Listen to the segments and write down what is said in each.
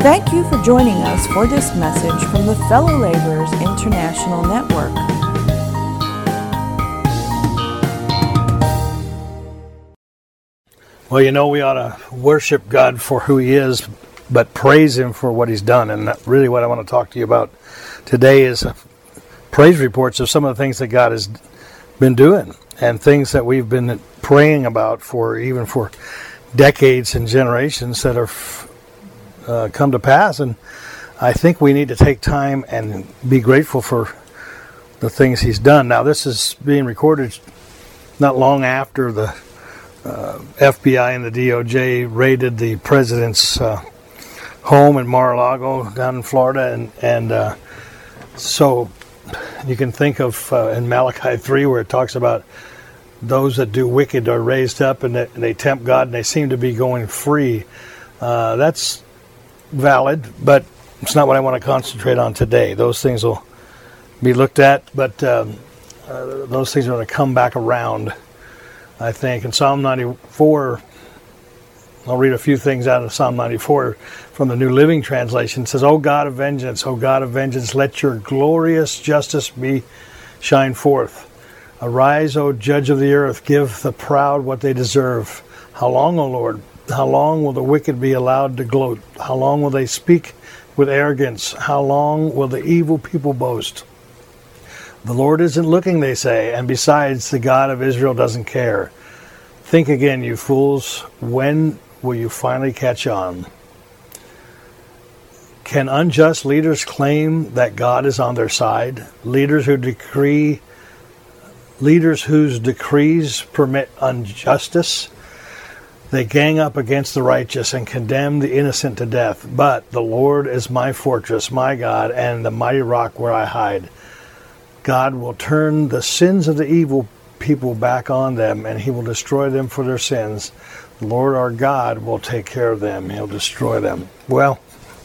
Thank you for joining us for this message from the Fellow Laborers International Network. Well, you know, we ought to worship God for who He is, but praise Him for what He's done. And that's really what I want to talk to you about today is praise reports of some of the things that God has been doing and things that we've been praying about for even for decades and generations that are come to pass. And I think we need to take time and be grateful for the things He's done. Now, this is being recorded not long after the FBI and the DOJ raided the president's home in Mar-a-Lago down in Florida, and so you can think of in Malachi 3 where it talks about those that do wicked are raised up and they tempt God and they seem to be going free. That's valid, but it's not what I want to concentrate on today. Those things will be looked at, but those things are going to come back around, I think. In Psalm 94, I'll read a few things out of Psalm 94 from the New Living Translation. It says, O God of vengeance, let your glorious justice shine forth. Arise, O judge of the earth, give the proud what they deserve. How long, O Lord? How long will the wicked be allowed to gloat? How long will they speak with arrogance? How long will the evil people boast? The Lord isn't looking, they say, and besides, the God of Israel doesn't care. Think again, you fools. When will you finally catch on? Can unjust leaders claim that God is on their side? Leaders whose decrees permit injustice? They gang up against the righteous and condemn the innocent to death. But the Lord is my fortress, my God, and the mighty rock where I hide. God will turn the sins of the evil people back on them, and He will destroy them for their sins. The Lord our God will take care of them. He'll destroy them. Well,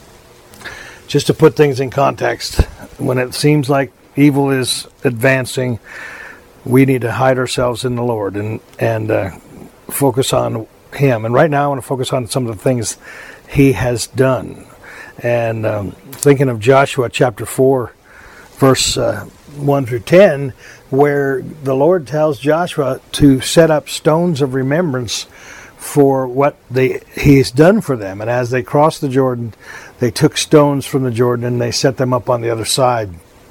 just to put things in context, when it seems like evil is advancing, we need to hide ourselves in the Lord and focus on Him. And right now I want to focus on some of the things He has done. And thinking of Joshua chapter 4, verse 1 through 10, where the Lord tells Joshua to set up stones of remembrance for what He's done for them. And as they crossed the Jordan, they took stones from the Jordan and they set them up on the other side,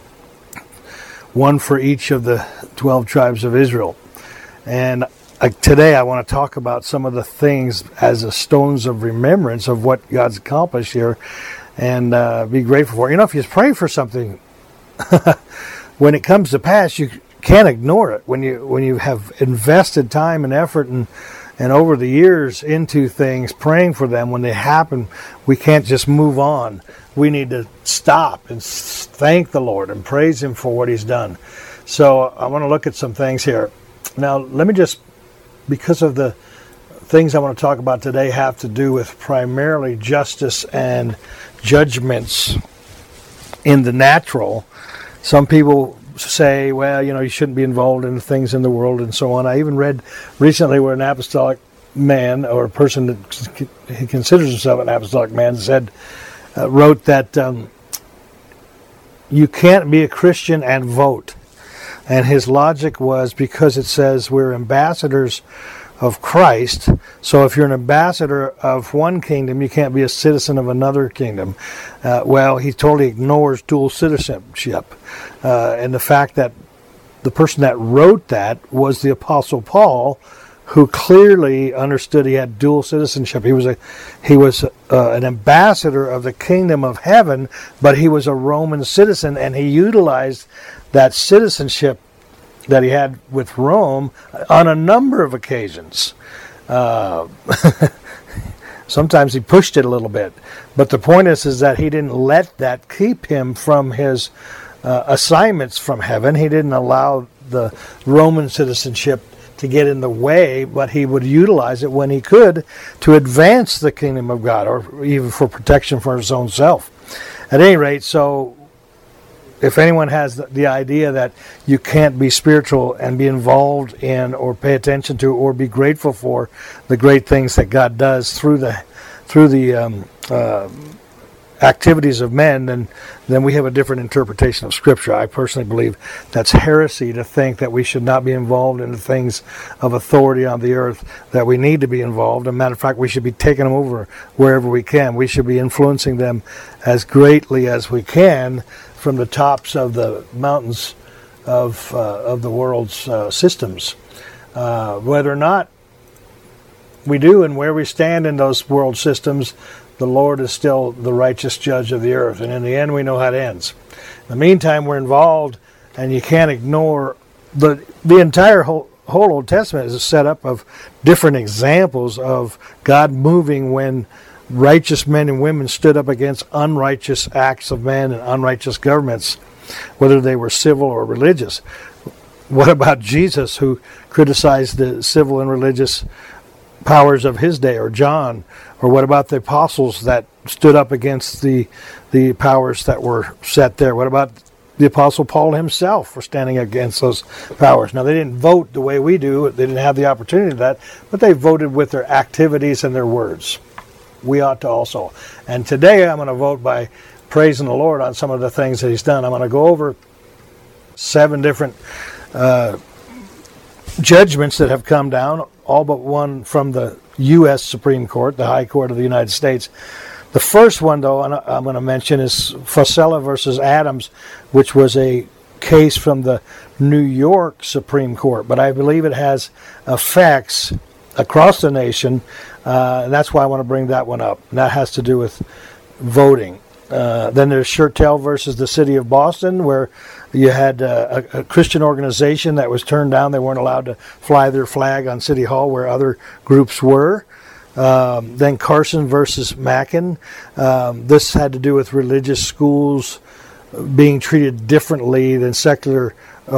one for each of the 12 tribes of Israel. And today I want to talk about some of the things as a stones of remembrance of what God's accomplished here and be grateful for. You know, if you pray for something, when it comes to pass, you can't ignore it. When you have invested time and effort and over the years into things, praying for them, when they happen, we can't just move on. We need to stop and thank the Lord and praise Him for what He's done. So I want to look at some things here. Now, let me just, because of the things I want to talk about today have to do with primarily justice and judgments in the natural. Some people say, well, you know, you shouldn't be involved in things in the world and so on. I even read recently where an apostolic man, or a person that he considers himself an apostolic man, wrote that you can't be a Christian and vote. And his logic was because it says we're ambassadors of Christ. So if you're an ambassador of one kingdom, you can't be a citizen of another kingdom. Well, he totally ignores dual citizenship. And the fact that the person that wrote that was the Apostle Paul, who clearly understood he had dual citizenship. He was an ambassador of the kingdom of heaven, but he was a Roman citizen, and he utilized that citizenship that he had with Rome on a number of occasions. Sometimes he pushed it a little bit. But the point is that he didn't let that keep him from his assignments from heaven. He didn't allow the Roman citizenship to get in the way, but he would utilize it when he could to advance the kingdom of God, or even for protection for his own self. At any rate, so if anyone has the idea that you can't be spiritual and be involved in or pay attention to or be grateful for the great things that God does through the activities of men, then we have a different interpretation of Scripture. I personally believe that's heresy to think that we should not be involved in the things of authority on the earth, that we need to be involved. As a matter of fact, we should be taking them over wherever we can. We should be influencing them as greatly as we can from the tops of the mountains of the world's systems. Whether or not we do and where we stand in those world systems, the Lord is still the righteous judge of the earth. And in the end, we know how it ends. In the meantime, we're involved, and you can't ignore the entire whole Old Testament is a setup of different examples of God moving when righteous men and women stood up against unrighteous acts of men and unrighteous governments, whether they were civil or religious. What about Jesus, who criticized the civil and religious powers of his day, or John? Or what about the apostles that stood up against the powers that were set there? What about the apostle Paul himself for standing against those powers? Now, they didn't vote the way we do. They didn't have the opportunity to that, but they voted with their activities and their words. We ought to also. And today I'm going to vote by praising the Lord on some of the things that he's done. I'm going to go over 7 different judgments that have come down, all but one from the U.S. Supreme Court, the High Court of the United States. The first one, though, I'm going to mention is Fasella versus Adams, which was a case from the New York Supreme Court. But I believe it has effects across the nation, and that's why I want to bring that one up. And that has to do with voting. Then there's Shertell versus the City of Boston, where you had a Christian organization that was turned down. They weren't allowed to fly their flag on City Hall where other groups were. Then Carson versus Mackin. This had to do with religious schools being treated differently than secular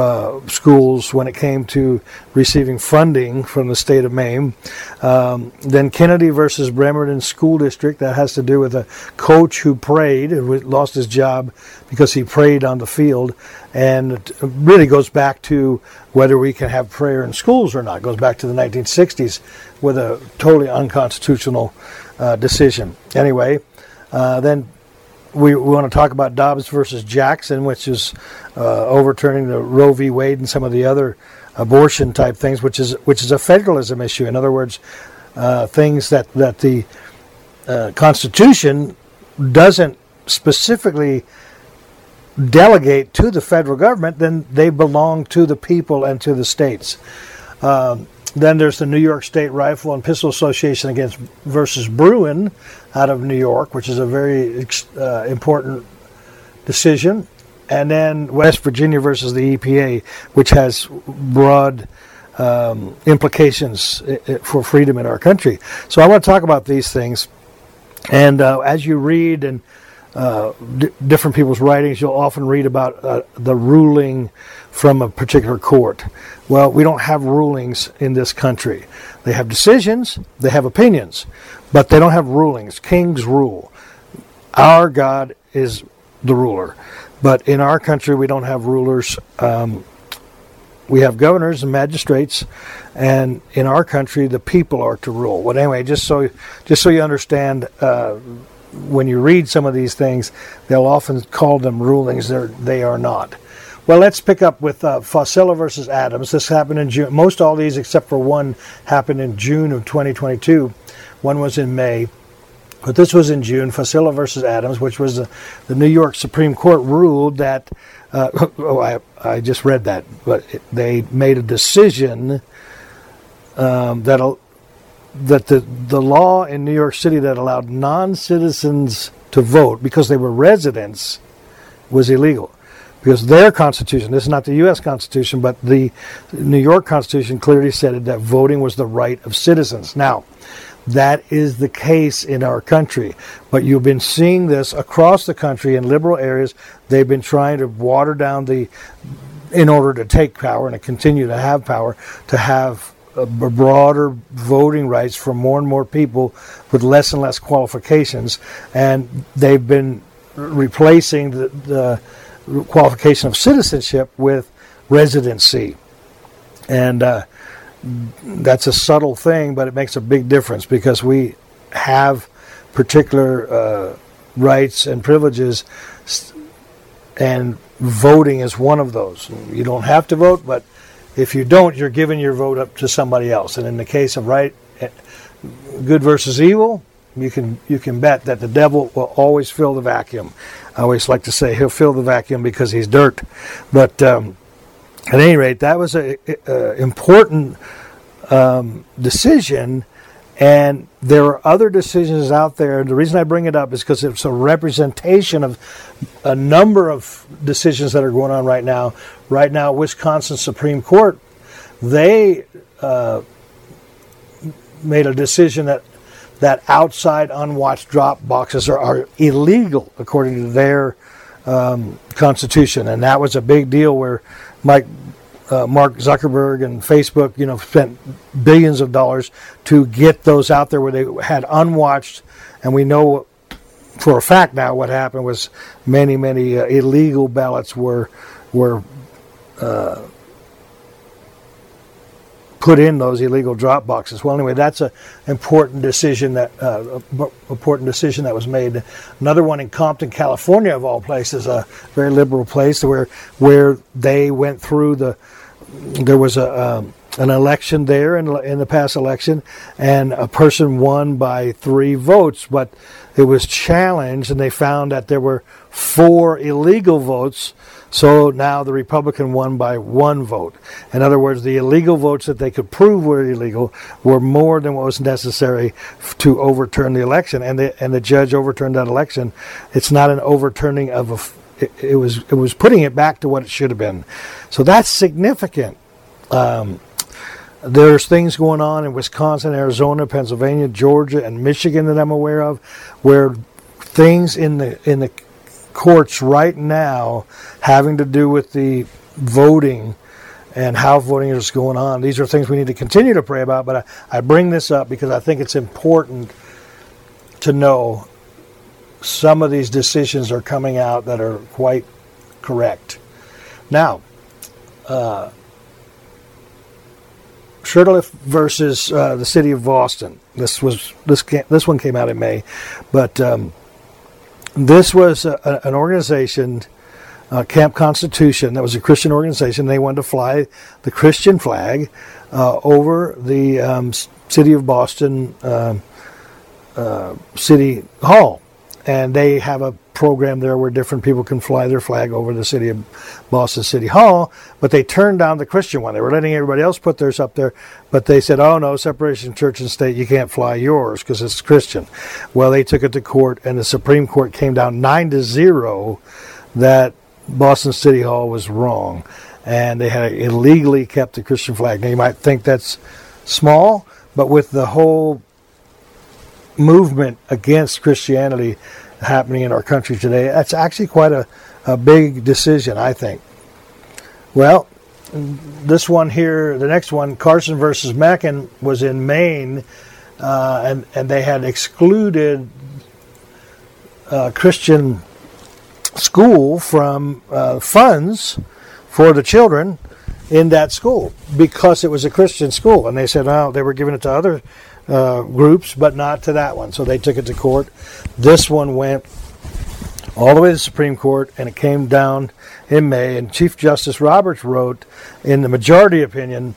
schools when it came to receiving funding from the state of Maine. Then Kennedy versus Bremerton School District. That has to do with a coach who prayed, who lost his job because he prayed on the field. And it really goes back to whether we can have prayer in schools or not. It goes back to the 1960s with a totally unconstitutional decision. Anyway, then we want to talk about Dobbs versus Jackson, which is overturning the Roe v. Wade and some of the other abortion type things, which is a federalism issue. In other words, things that the Constitution doesn't specifically delegate to the federal government, then they belong to the people and to the states. Then there's the New York State Rifle and Pistol Association versus Bruin out of New York, which is a very important decision. And then West Virginia versus the EPA, which has broad implications for freedom in our country. So I want to talk about these things. And as you read and different people's writings, you'll often read about the ruling from a particular court. Well, we don't have rulings in this country. They have decisions, they have opinions, but they don't have rulings. Kings rule. Our God is the ruler. But in our country, we don't have rulers. We have governors and magistrates, and in our country, the people are to rule. Well, anyway, just so you understand, when you read some of these things, they'll often call them rulings. They are not. Well, let's pick up with Fasella versus Adams. This happened in June. Most all these, except for one, happened in June of 2022. One was in May. But this was in June. Fasella versus Adams, which was the New York Supreme Court ruled that, I just read that, but they made a decision that the law in New York City that allowed non-citizens to vote because they were residents was illegal. Because their Constitution, this is not the U.S. Constitution, but the New York Constitution clearly said that voting was the right of citizens. Now, that is the case in our country. But you've been seeing this across the country in liberal areas. They've been trying to water down in order to take power and to continue to have power, to have broader voting rights for more and more people with less and less qualifications. And they've been replacing the qualification of citizenship with residency. And that's a subtle thing, but it makes a big difference because we have particular rights and privileges, and voting is one of those. You don't have to vote, but if you don't, you're giving your vote up to somebody else. And in the case of good versus evil, you can bet that the devil will always fill the vacuum. I always like to say he'll fill the vacuum because he's dirt. But at any rate, that was an important decision. And there are other decisions out there. The reason I bring it up is because it's a representation of a number of decisions that are going on right now. Right now, Wisconsin Supreme Court, they made a decision that outside unwatched drop boxes are illegal according to their constitution. And that was a big deal where Mark Zuckerberg and Facebook, spent billions of dollars to get those out there where they had unwatched. And we know for a fact now what happened was many illegal ballots were put in those illegal drop boxes. Well, anyway, that's an important decision that was made. Another one in Compton, California, of all places, a very liberal place where they went through there was an election there in the past election, and a person won by 3 votes, but it was challenged, and they found that there were 4 illegal votes. So now the Republican won by 1 vote. In other words, the illegal votes that they could prove were illegal were more than what was necessary to overturn the election, and the judge overturned that election. It's not an overturning of it was putting it back to what it should have been. So that's significant. There's things going on in Wisconsin, Arizona, Pennsylvania, Georgia, and Michigan that I'm aware of, where things in the courts right now having to do with the voting and how voting is going on. These are things we need to continue to pray about, but I bring this up because I think it's important to know some of these decisions are coming out that are quite correct. Now, Shurtleff versus the city of Boston. This one came out in May, but this was an organization, Camp Constitution, that was a Christian organization. They wanted to fly the Christian flag over the city of Boston City Hall. And they have a program there where different people can fly their flag over the city of Boston City Hall, but they turned down the Christian one. They were letting everybody else put theirs up there, but they said, oh no, separation of church and state, you can't fly yours because it's Christian. Well, they took it to court, and the Supreme Court came down 9-0 that Boston City Hall was wrong, and they had illegally kept the Christian flag. Now, you might think that's small, but with the whole movement against Christianity happening in our country today, that's actually quite a big decision, I think. Well, this one here, the next one, Carson versus Mackin, was in Maine, and they had excluded Christian school from funds for the children in that school because it was a Christian school. And they said, oh, they were giving it to other groups, but not to that one. So they took it to court. This one went all the way to the Supreme Court, and it came down in May. And Chief Justice Roberts wrote, in the majority opinion,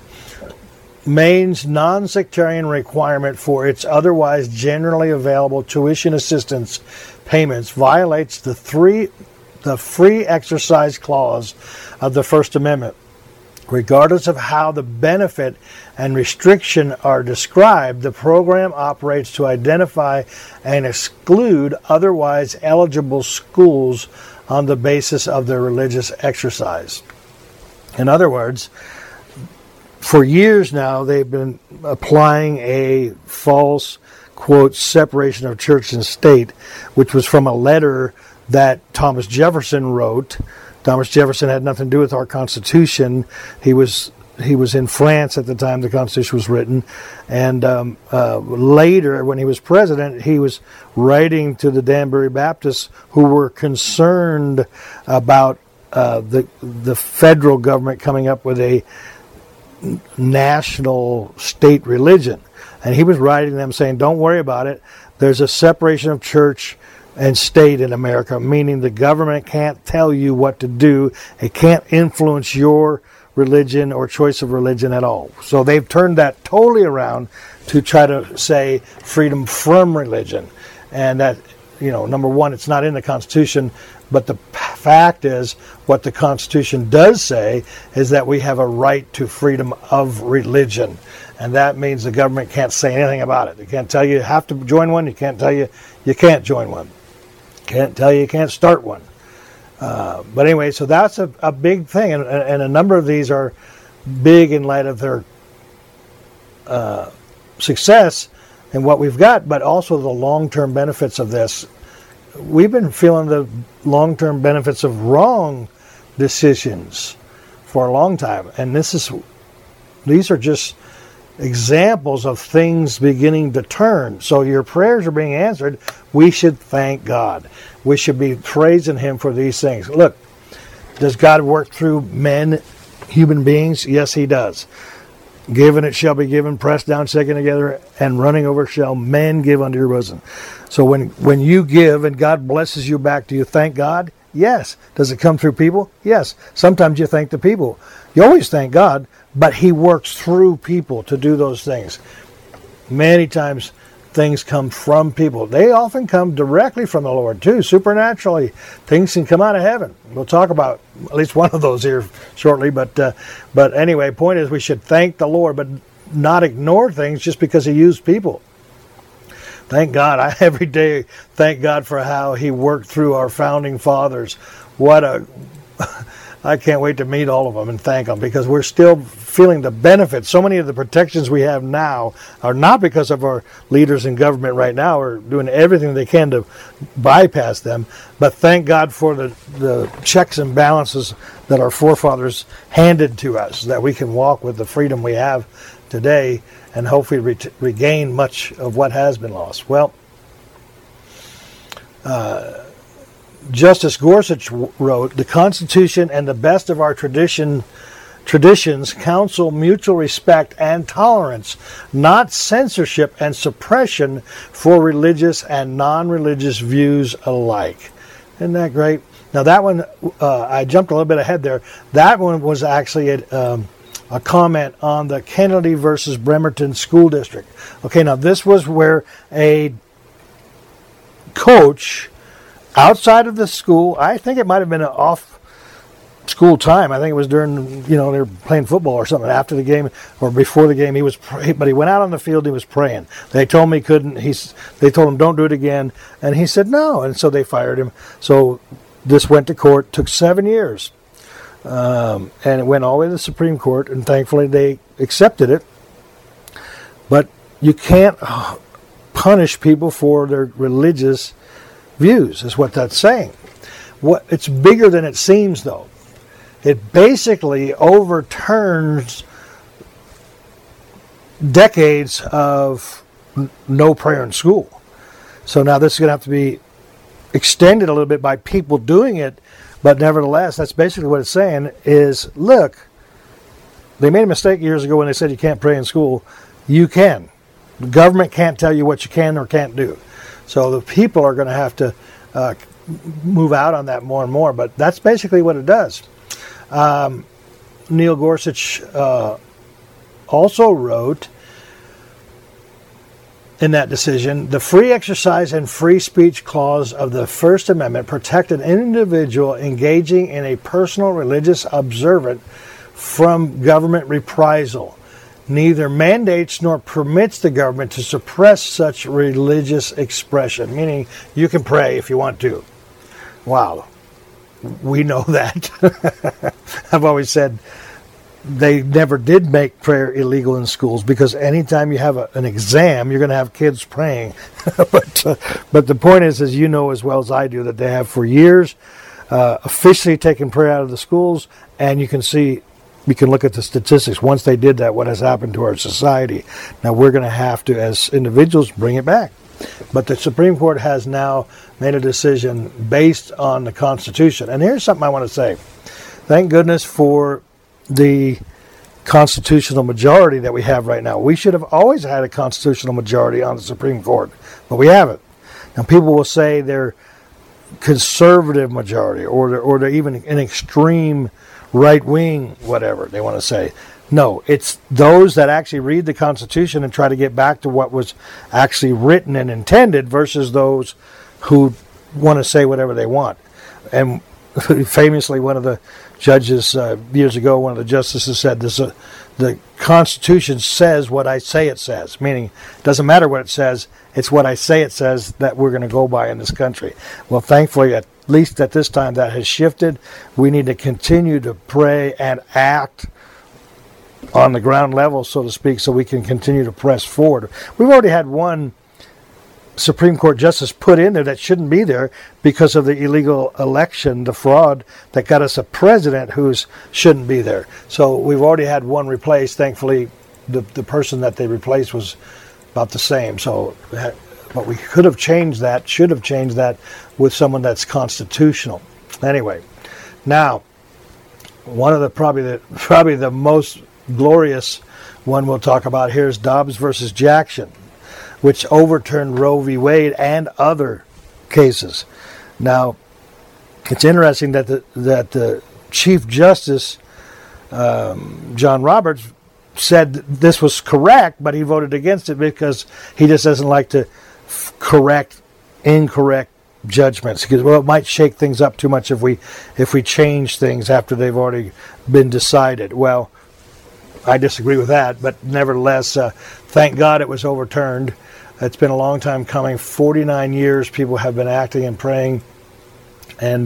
Maine's non-sectarian requirement for its otherwise generally available tuition assistance payments violates the free exercise clause of the First Amendment. Regardless of how the benefit and restriction are described, the program operates to identify and exclude otherwise eligible schools on the basis of their religious exercise. In other words, for years now, they've been applying a false, quote, separation of church and state, which was from a letter that Thomas Jefferson wrote. Thomas Jefferson had nothing to do with our Constitution. He was in France at the time the Constitution was written, and later, when he was president, he was writing to the Danbury Baptists, who were concerned about the federal government coming up with a national state religion. And he was writing them saying, don't worry about it. There's a separation of church and state in America, meaning the government can't tell you what to do. It can't influence your religion or choice of religion at all. So they've turned that totally around to try to say freedom from religion. And that, number one, it's not in the Constitution, but the fact is what the Constitution does say is that we have a right to freedom of religion. And that means the government can't say anything about it. They can't tell you have to join one. You can't tell you can't join one. Can't tell you can't start one. But anyway, so that's a big thing. And a number of these are big in light of their success and what we've got, but also the long-term benefits of this. We've been feeling the long-term benefits of wrong decisions for a long time. And these are just examples of things beginning to turn. So your prayers are being answered. We should thank God. We should be praising Him for these things. Look, does God work through men, human beings? Yes, He does. Given it shall be given, pressed down, shaken together, and running over shall men give unto your bosom. So when you give and God blesses you back, do you thank God? Yes. Does it come through people? Yes. Sometimes you thank the people. You always thank God, but He works through people to do those things. Many times things come from people. They often come directly from the Lord too, supernaturally. Things can come out of heaven. We'll talk about at least one of those here shortly. But anyway, point is we should thank the Lord, but not ignore things just because He used people. Thank God. I every day thank God for how He worked through our founding fathers. I can't wait to meet all of them and thank them, because we're still feeling the benefits. So many of the protections we have now are not because of our leaders in government right now are doing everything they can to bypass them, but thank God for the checks and balances that our forefathers handed to us, that we can walk with the freedom we have today and hopefully regain much of what has been lost. Well, Justice Gorsuch wrote, "The Constitution and the best of our traditions counsel mutual respect and tolerance, not censorship and suppression for religious and non-religious views alike." Isn't that great? Now that one, I jumped a little bit ahead there. That one was actually a comment on the Kennedy versus Bremerton School District. Okay, now this was where a coach outside of the school, I think it might have been an off school time. I think it was during, they were playing football or something after the game or before the game. But he went out on the field. He was praying. They told him he couldn't. They told him don't do it again, and he said no, and so they fired him. So this went to court. Took 7 years, and it went all the way to the Supreme Court, and thankfully they accepted it. But you can't punish people for their religious views, is what that's saying. It's bigger than it seems, though. It basically overturns decades of no prayer in school. So now this is going to have to be extended a little bit by people doing it, but nevertheless, that's basically what it's saying is, look, they made a mistake years ago when they said you can't pray in school. You can. The government can't tell you what you can or can't do. So the people are going to have to move out on that more and more. But that's basically what it does. Neil Gorsuch also wrote in that decision, "The free exercise and free speech clause of the First Amendment protect an individual engaging in a personal religious observance from government reprisal. Neither mandates nor permits the government to suppress such religious expression," meaning you can pray if you want to. Wow. We know that. I've always said they never did make prayer illegal in schools, because anytime you have an exam, you're going to have kids praying. But the point is, as you know as well as I do, that they have for years officially taken prayer out of the schools, and you can look at the statistics. Once they did that, what has happened to our society? Now we're going to have to, as individuals, bring it back. But the Supreme Court has now made a decision based on the Constitution. And here's something I want to say. Thank goodness for the constitutional majority that we have right now. We should have always had a constitutional majority on the Supreme Court, but we haven't. And people will say they're conservative majority, or they're even an extreme right wing, whatever they want to say. No, it's those that actually read the Constitution and try to get back to what was actually written and intended versus those who want to say whatever they want. And famously, one of the judges years ago, one of the justices said, the Constitution says what I say it says, meaning it doesn't matter what it says, it's what I say it says that we're going to go by in this country. Well, thankfully, at least at this time, that has shifted. We need to continue to pray and act on the ground level, so to speak, so we can continue to press forward. We've already had one Supreme Court justice put in there that shouldn't be there because of the illegal election, the fraud that got us a president who shouldn't be there. So we've already had one replaced. Thankfully, the person that they replaced was about the same. So, but we could have changed that, should have changed that with someone that's constitutional. Anyway, now one of the probably the most glorious one we'll talk about here is Dobbs versus Jackson, which overturned Roe v. Wade and other cases. Now, it's interesting that the Chief Justice, John Roberts, said this was correct, but he voted against it because he just doesn't like to correct incorrect judgments. Because, well, it might shake things up too much if we change things after they've already been decided. Well, I disagree with that, but nevertheless, thank God it was overturned. It's been a long time coming. 49 years people have been acting and praying. And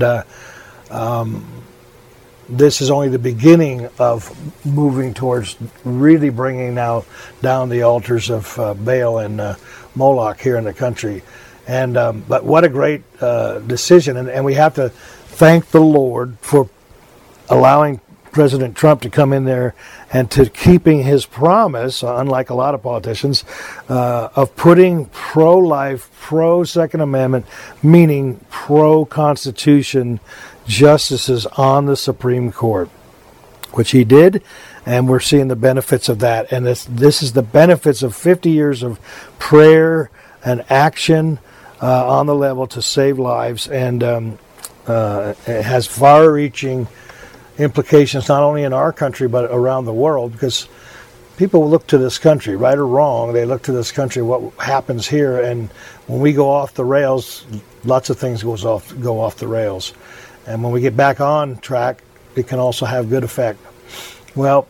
this is only the beginning of moving towards really bringing now down the altars of Baal and Moloch here in the country. And but what a great decision. And we have to thank the Lord for allowing President Trump to come in there and to keeping his promise, unlike a lot of politicians, of putting pro-life, pro-Second Amendment, meaning pro-Constitution justices on the Supreme Court, which he did, and we're seeing the benefits of that. And this is the benefits of 50 years of prayer and action on the level to save lives, and it has far-reaching implications not only in our country but around the world, because people look to this country, right or wrong, they look to this country, what happens here, and when we go off the rails, lots of things go off the rails. And when we get back on track, it can also have good effect. Well,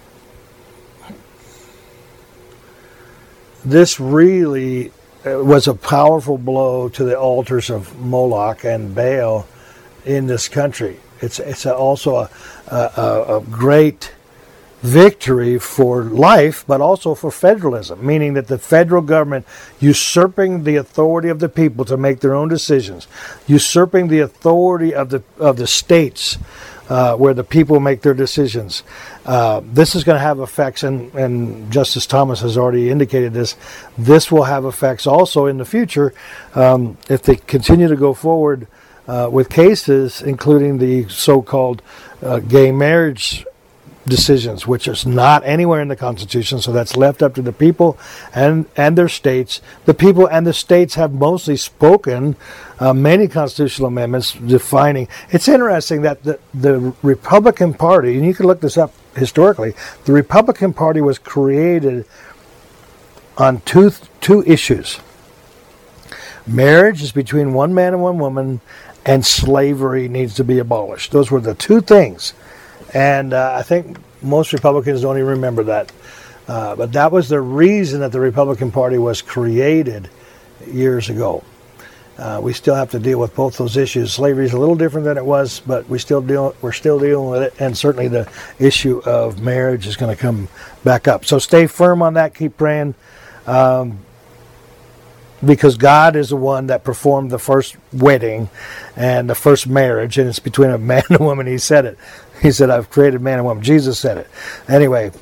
this really was a powerful blow to the altars of Moloch and Baal in this country. It's also a great victory for life, but also for federalism, meaning that the federal government usurping the authority of the people to make their own decisions, usurping the authority of the states where the people make their decisions. This is going to have effects, and Justice Thomas has already indicated this. This will have effects also in the future if they continue to go forward with cases, including the so-called gay marriage decisions, which is not anywhere in the Constitution, so that's left up to the people and their states. The people and the states have mostly spoken many constitutional amendments defining. It's interesting that the Republican Party, and you can look this up historically, the Republican Party was created on two issues. Marriage is between one man and one woman, and slavery needs to be abolished. Those were the two things. And I think most Republicans don't even remember that. But that was the reason that the Republican Party was created years ago. We still have to deal with both those issues. Slavery is a little different than it was, but we're still dealing with it. And certainly the issue of marriage is going to come back up. So stay firm on that. Keep praying. Because God is the one that performed the first wedding and the first marriage, and it's between a man and a woman. He said it. He said, I've created man and woman. Jesus said it. Anyway,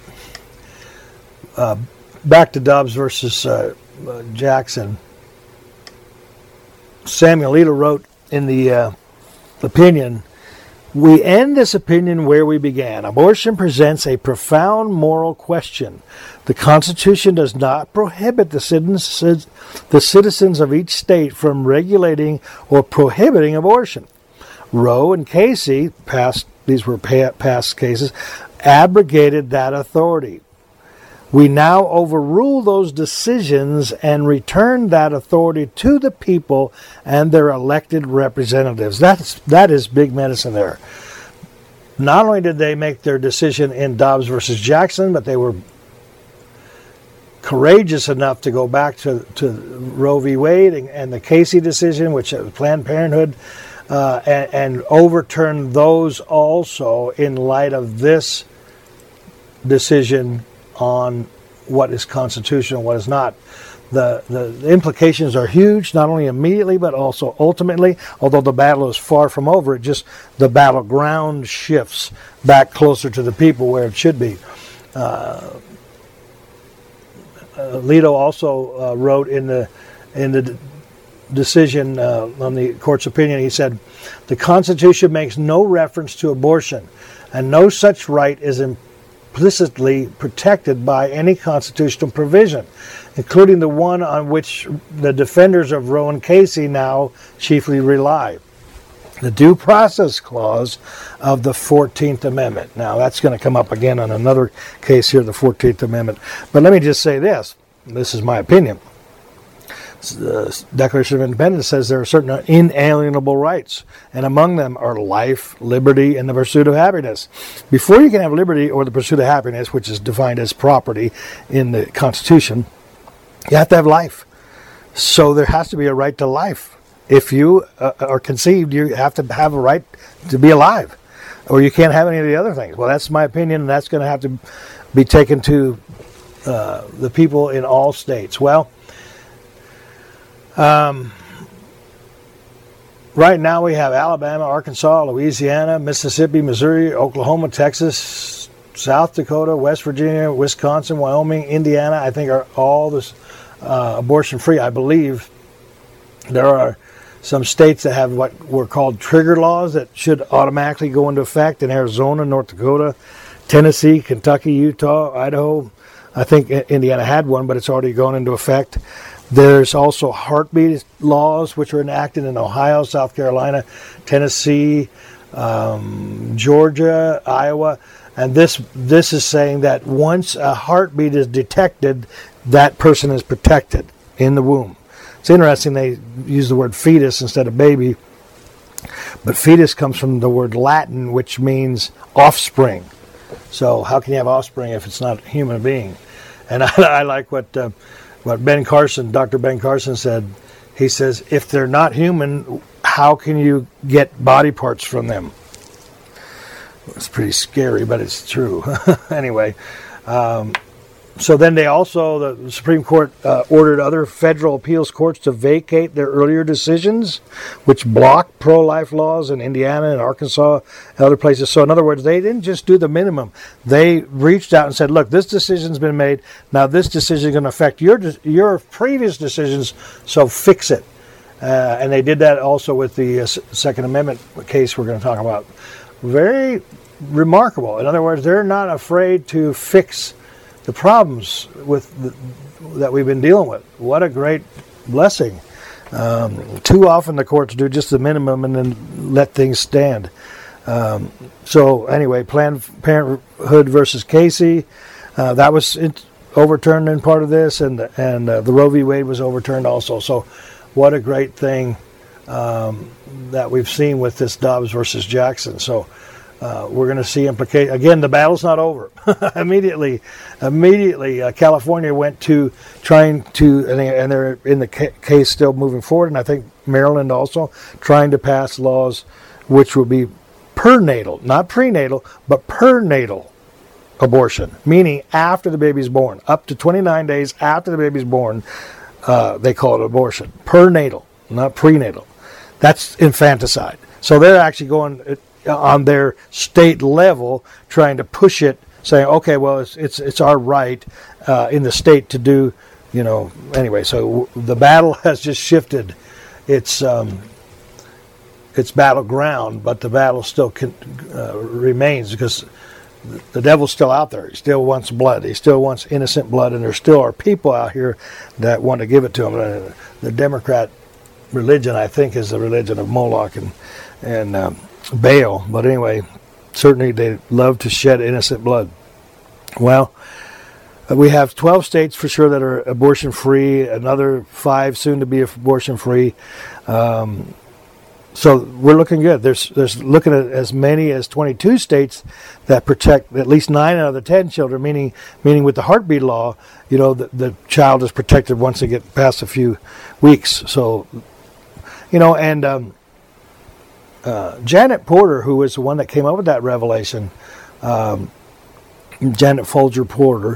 back to Dobbs versus Jackson. Samuel Alito wrote in the opinion, We end this opinion where we began. Abortion presents a profound moral question. The Constitution does not prohibit the citizens of each state from regulating or prohibiting abortion. Roe and Casey, these were past cases, abrogated that authority. We now overrule those decisions and return that authority to the people and their elected representatives. That is big medicine there. Not only did they make their decision in Dobbs versus Jackson, but they were courageous enough to go back to Roe v. Wade and the Casey decision, which was Planned Parenthood, and overturn those also in light of this decision on what is constitutional and what is not. The implications are huge, not only immediately but also ultimately. Although the battle is far from over, the battleground shifts back closer to the people where it should be. Alito also wrote in the decision on the court's opinion, he said, "The Constitution makes no reference to abortion, and no such right is implicitly protected by any constitutional provision, including the one on which the defenders of Roe and Casey now chiefly rely, the Due Process Clause of the 14th Amendment." Now, that's going to come up again on another case here, the 14th Amendment. But let me just say this. This is my opinion. The Declaration of Independence says there are certain inalienable rights, and among them are life, liberty, and the pursuit of happiness. Before you can have liberty or the pursuit of happiness, which is defined as property in the Constitution, you have to have life. So there has to be a right to life. If you are conceived, you have to have a right to be alive, or you can't have any of the other things. Well, that's my opinion, and that's going to have to be taken to the people in all states. Well, right now we have Alabama, Arkansas, Louisiana, Mississippi, Missouri, Oklahoma, Texas, South Dakota, West Virginia, Wisconsin, Wyoming, Indiana, I think are all this abortion free. I believe there are some states that have what were called trigger laws that should automatically go into effect in Arizona, North Dakota, Tennessee, Kentucky, Utah, Idaho. I think Indiana had one, but it's already gone into effect. There's also heartbeat laws which are enacted in Ohio, South Carolina, Tennessee, Georgia, Iowa. And this is saying that once a heartbeat is detected, that person is protected in the womb. It's interesting they use the word fetus instead of baby, but fetus comes from the word Latin, which means offspring. So how can you have offspring if it's not a human being? And I like what Ben Carson, Dr. Ben Carson said. He says, if they're not human, how can you get body parts from them? It's pretty scary, but it's true. Anyway, so then the Supreme Court ordered other federal appeals courts to vacate their earlier decisions, which block pro-life laws in Indiana and Arkansas and other places. So in other words, they didn't just do the minimum. They reached out and said, look, this decision's been made. Now this decision is going to affect your previous decisions, so fix it. And they did that also with the Second Amendment case we're going to talk about. Very remarkable. In other words, they're not afraid to fix the problems that we've been dealing with. What a great blessing. Too often the courts do just the minimum and then let things stand. So anyway, Planned Parenthood versus Casey, that was overturned in part of this, and the Roe v. Wade was overturned also. So what a great thing that we've seen with this Dobbs versus Jackson. So we're going to see implications. Again, the battle's not over. Immediately, California went to trying to, and they're in the case still moving forward, and I think Maryland also, trying to pass laws which will be pernatal, not prenatal, but pernatal abortion, meaning after the baby's born, up to 29 days after the baby's born, they call it abortion. Pernatal, not prenatal. That's infanticide. So they're actually going on their state level, trying to push it, saying, okay, well, it's our right in the state to do, anyway. So the battle has just shifted. It's its battleground, but the battle still remains, because the devil's still out there. He still wants blood. He still wants innocent blood, and there still are people out here that want to give it to him. The Democrat religion, I think, is the religion of Moloch and Baal. But anyway, certainly they love to shed innocent blood. Well, we have 12 states for sure that are abortion-free, another 5 soon to be abortion-free. So we're looking good. There's looking at as many as 22 states that protect at least 9 out of the 10 children, meaning with the heartbeat law, the child is protected once they get past a few weeks. So, and Janet Porter, who was the one that came up with that revelation, Janet Folger Porter,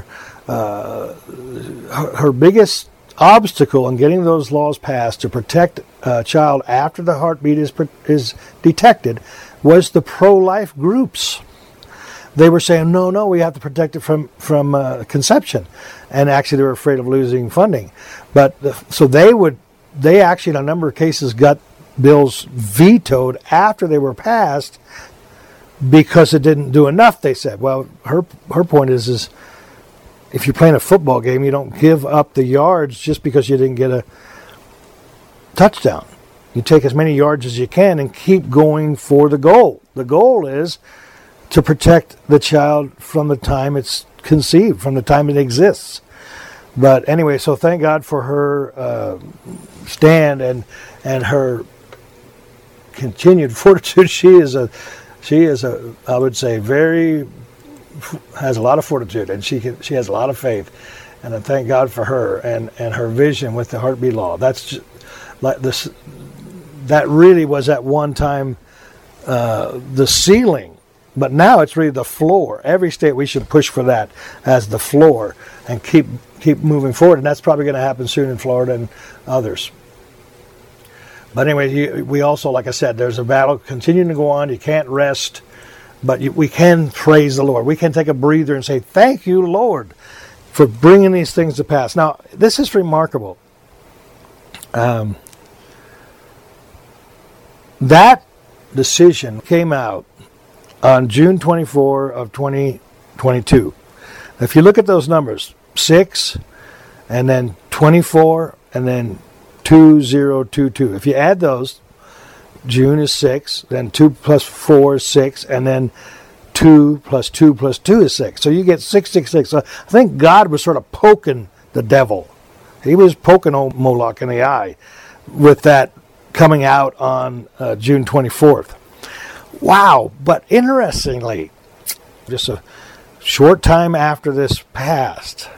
her biggest obstacle in getting those laws passed to protect a child after the heartbeat is detected was the pro-life groups. They were saying, no, we have to protect it from conception, and actually they were afraid of losing funding. But so they actually in a number of cases got bills vetoed after they were passed because it didn't do enough. They said, well, her point is if you're playing a football game, you don't give up the yards just because you didn't get a touchdown. You take as many yards as you can and keep going for the goal. The goal is to protect the child from the time it's conceived, from the time it exists. But anyway, so thank God for her stand and her continued fortitude. She is a I would say has a lot of fortitude, and she has a lot of faith, and I thank God for her and her vision with the heartbeat law. That's just like this. That really was at one time the ceiling, but now it's really the floor. Every state, we should push for that as the floor and keep moving forward, and that's probably going to happen soon in Florida and others. But anyway, we also, like I said, there's a battle continuing to go on. You can't rest. But we can praise the Lord. We can take a breather and say, thank you, Lord, for bringing these things to pass. Now, this is remarkable. That decision came out on June 24 of 2022. If you look at those numbers, 6, and then 24, and then 2022. If you add those, June is 6, then 2 plus 4 is 6, and then 2 plus 2 plus 2 is 6. So you get 666. So I think God was sort of poking the devil. He was poking old Moloch in the eye with that coming out on June 24th. Wow. But interestingly, just a short time after this passed,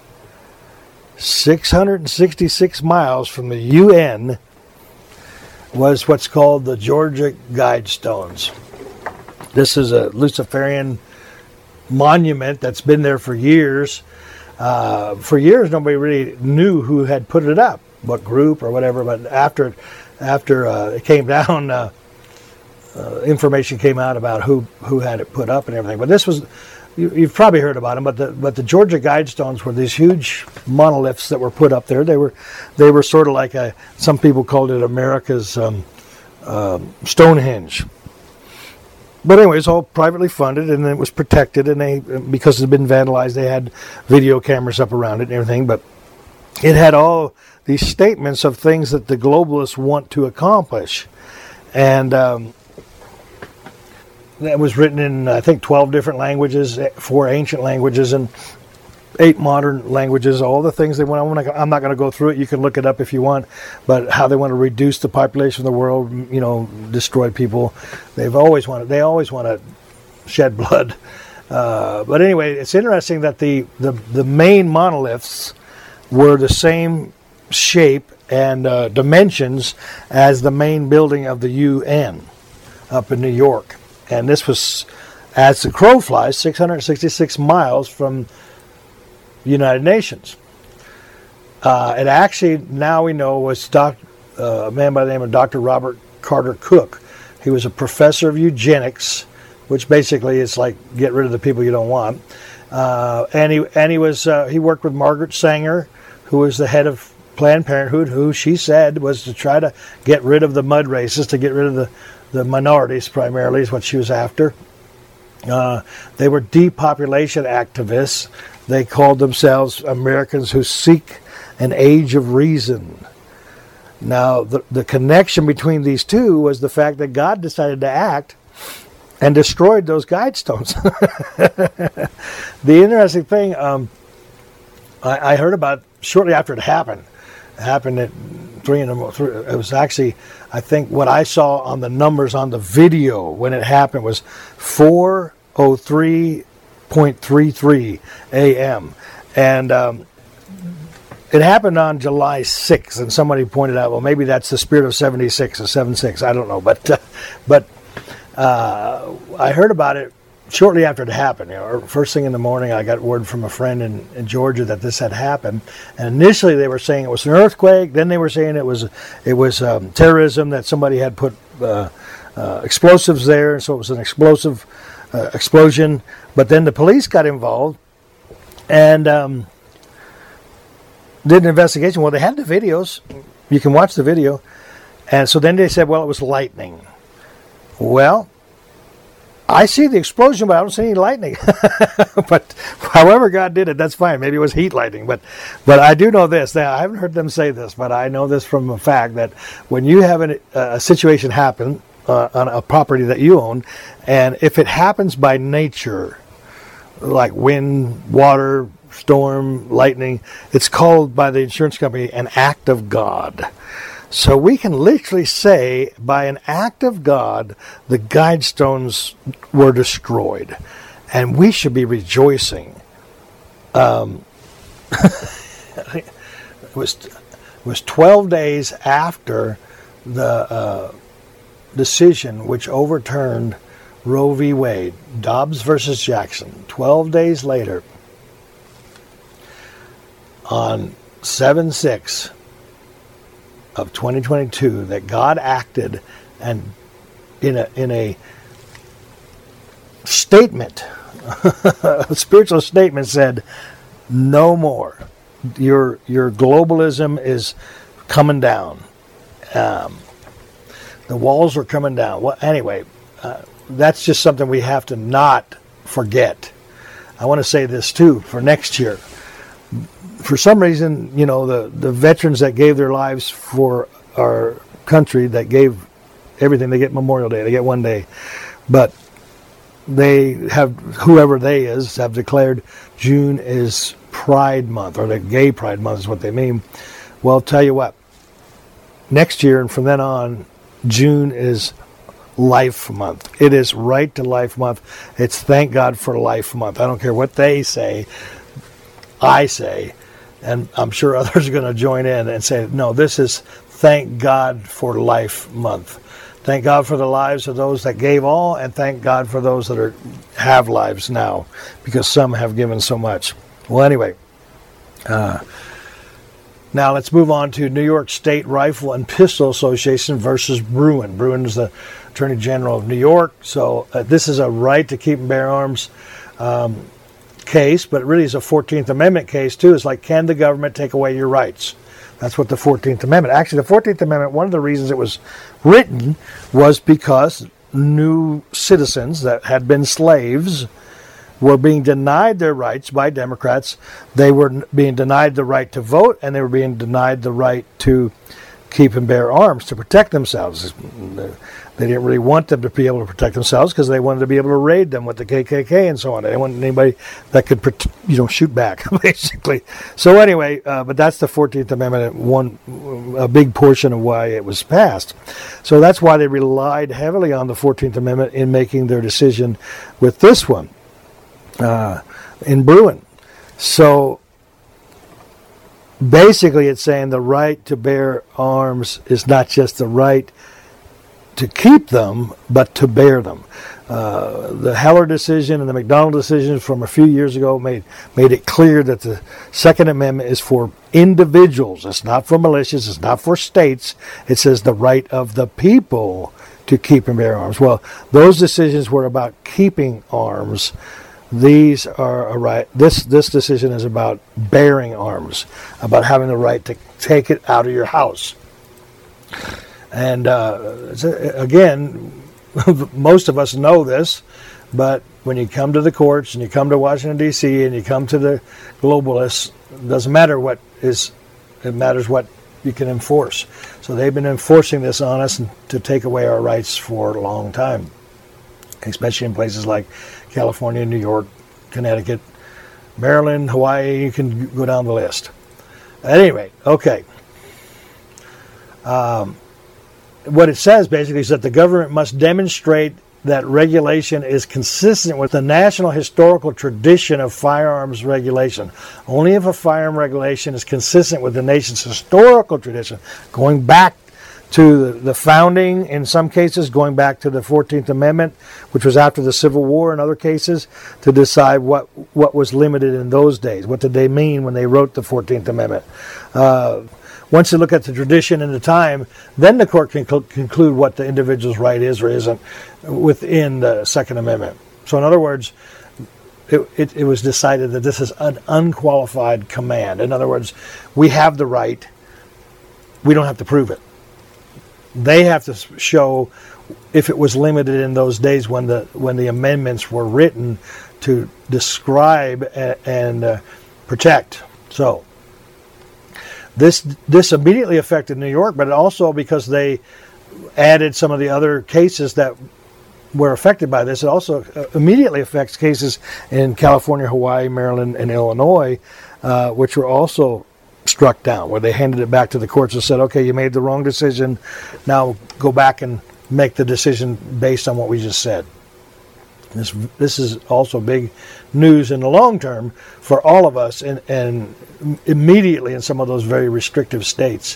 666 miles from the UN was what's called the Georgia Guidestones. This is a Luciferian monument that's been there for years. For years, nobody really knew who had put it up, what group or whatever. But after it came down, information came out about who had it put up and everything. But this was, you've probably heard about them. But the Georgia Guidestones were these huge monoliths that were put up there. They were sort of like some people called it America's Stonehenge. But anyway, it's all privately funded, and it was protected, and because it had been vandalized, they had video cameras up around it and everything. But it had all these statements of things that the globalists want to accomplish, and that was written in, I think, 12 different languages, 4 ancient languages, and 8 modern languages, all the things they want. I'm not going to go through it. You can look it up if you want. But how they want to reduce the population of the world, destroy people. They always want to shed blood. But anyway, it's interesting that the main monoliths were the same shape and dimensions as the main building of the UN up in New York. And this was, as the crow flies, 666 miles from United Nations. It actually, now we know, was a man by the name of Dr. Robert Carter Cook. He was a professor of eugenics, which basically is like get rid of the people you don't want. And he worked with Margaret Sanger, who was the head of Planned Parenthood, who she said was to try to get rid of the mud races, to get rid of the minorities primarily is what she was after. They were depopulation activists. They called themselves Americans who seek an age of reason. Now, the connection between these two was the fact that God decided to act and destroyed those guidestones. The interesting thing, I heard about shortly after it happened. It happened at 3 in the morning. It was actually, I think, what I saw on the numbers on the video when it happened was 4:03.33 a.m. And it happened on July 6th, and somebody pointed out, well, maybe that's the spirit of 76 or 76. I don't know, but I heard about it shortly after it happened. First thing in the morning, I got word from a friend in Georgia that this had happened. And initially, they were saying it was an earthquake. Then they were saying it was terrorism, that somebody had put explosives there, and so it was an explosive explosion. But then the police got involved and did an investigation. Well, they had the videos. You can watch the video. And so then they said, well, it was lightning. Well, I see the explosion, but I don't see any lightning. But however God did it, that's fine. Maybe it was heat lightning. But I do know this. Now, I haven't heard them say this, but I know this from a fact that when you have a situation happen on a property that you own, and if it happens by nature, like wind, water, storm, lightning, it's called by the insurance company an act of God. So we can literally say, by an act of God, the guidestones were destroyed. And we should be rejoicing. It was 12 days after the decision which overturned Roe v. Wade, Dobbs versus Jackson. 12 days later, on 7/6 of 2022, that God acted and in a statement, a spiritual statement, said, no more. Your globalism is coming down. The walls are coming down. Well, anyway, that's just something we have to not forget. I want to say this too for next year. For some reason, the veterans that gave their lives for our country, that gave everything, they get Memorial Day, they get one day. But they have, whoever they is, have declared June is Pride Month, or the Gay Pride Month is what they mean. Well, tell you what, next year and from then on, June is Life Month. It is Right to Life Month. It's Thank God for Life Month. I don't care what they say, I say. And I'm sure others are going to join in and say, no, this is Thank God for Life Month. Thank God for the lives of those that gave all, and thank God for those that have lives now, because some have given so much. Well, anyway, now let's move on to New York State Rifle and Pistol Association versus Bruen. Bruen is the Attorney General of New York. So this is a right to keep and bear arms case, but it really is a 14th Amendment case too. It's like, can the government take away your rights? That's what the 14th Amendment. Actually, the 14th Amendment, one of the reasons it was written was because new citizens that had been slaves were being denied their rights by Democrats. They were being denied the right to vote, and they were being denied the right to keep and bear arms to protect themselves. They didn't really want them to be able to protect themselves because they wanted to be able to raid them with the KKK and so on. They didn't want anybody that could, shoot back, basically. So anyway, but that's the 14th Amendment, a big portion of why it was passed. So that's why they relied heavily on the 14th Amendment in making their decision with this one in Bruen. So basically it's saying the right to bear arms is not just the right to keep them, but to bear them. The Heller decision and the McDonald decision from a few years ago made it clear that the Second Amendment is for individuals. It's not for militias. It's not for states. It says the right of the people to keep and bear arms. Well, those decisions were about keeping arms, These are a right. This decision is about bearing arms, about having the right to take it out of your house. And again, most of us know this, but when you come to the courts and you come to Washington, D.C., and you come to the globalists, it doesn't matter what is, it matters what you can enforce. So they've been enforcing this on us to take away our rights for a long time, especially in places like California, New York, Connecticut, Maryland, Hawaii. You can go down the list. At any rate, okay. What it says basically is that the government must demonstrate that regulation is consistent with the national historical tradition of firearms regulation. Only if a firearm regulation is consistent with the nation's historical tradition, going back to the founding, in some cases going back to the 14th Amendment, which was after the Civil War in other cases, to decide what was limited in those days. What did they mean when they wrote the 14th Amendment? Once you look at the tradition and the time, then the court can conclude what the individual's right is or isn't within the Second Amendment. So in other words, it was decided that this is an unqualified command. In other words, we have the right. We don't have to prove it. They have to show if it was limited in those days when the amendments were written to describe and protect. So this immediately affected New York, but also because they added some of the other cases that were affected by this. It also immediately affects cases in California, Hawaii, Maryland, and Illinois, which were also struck down, where they handed it back to the courts and said, okay, you made the wrong decision. Now go back and make the decision based on what we just said. This is also big news in the long term for all of us, and immediately in some of those very restrictive states.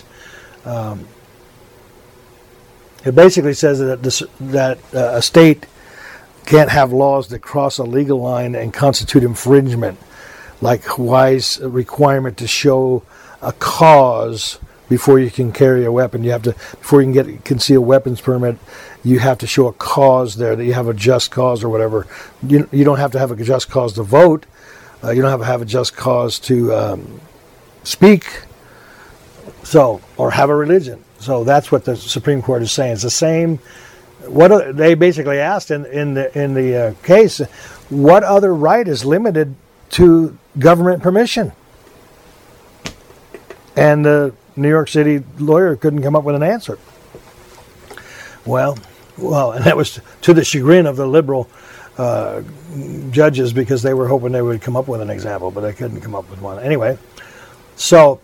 It basically says that a state can't have laws that cross a legal line and constitute infringement, like Hawaii's requirement to show a cause before you can carry a weapon. You have to, before you can get a concealed weapons permit, you have to show a cause there, that you have a just cause or whatever. You don't have to have a just cause to vote. You don't have to have a just cause to speak, or have a religion. So that's what the Supreme Court is saying. It's the same. What they basically asked in the case, what other right is limited to government permission? And the New York City lawyer couldn't come up with an answer. Well, and that was to the chagrin of the liberal judges, because they were hoping they would come up with an example, but they couldn't come up with one. Anyway, so